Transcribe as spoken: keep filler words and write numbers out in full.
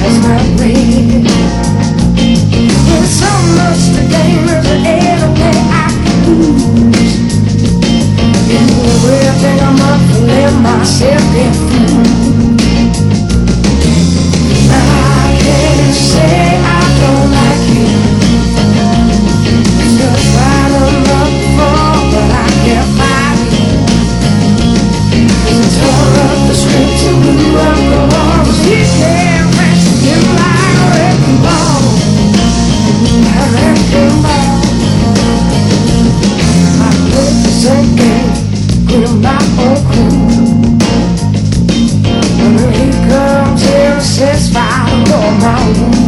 as my way. There's so much to gain, there's every way I can lose. In the way I think I'm up to let myself get fooled. I can't say I don't like you. Just right enough before, but I can't fight it. You tore up the script to move up the walls. You can't rest in my wrecking ball. My wrecking ball. I play the same game with my own crew. When he comes here and says fire on my room.